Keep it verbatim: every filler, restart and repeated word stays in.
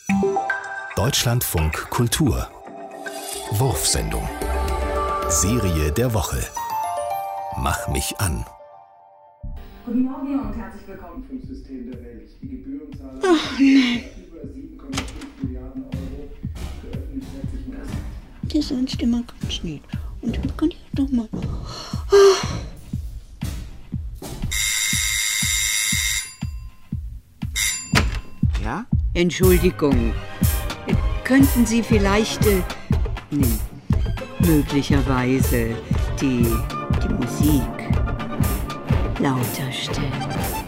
Deutschlandfunk Kultur. Wurfsendung. Serie der Woche. Mach mich an. Guten Morgen und herzlich willkommen zum System der Welt. Die Gebührenzahl Ach nein. über sieben Komma fünf Milliarden Euro für öffentlich-rechtlichen Rest. Das ist sonst immer ganz nett. Und dann kann ich doch mal... Ja? Entschuldigung. Könnten Sie vielleicht, äh, nee, möglicherweise die, die Musik lauter stellen?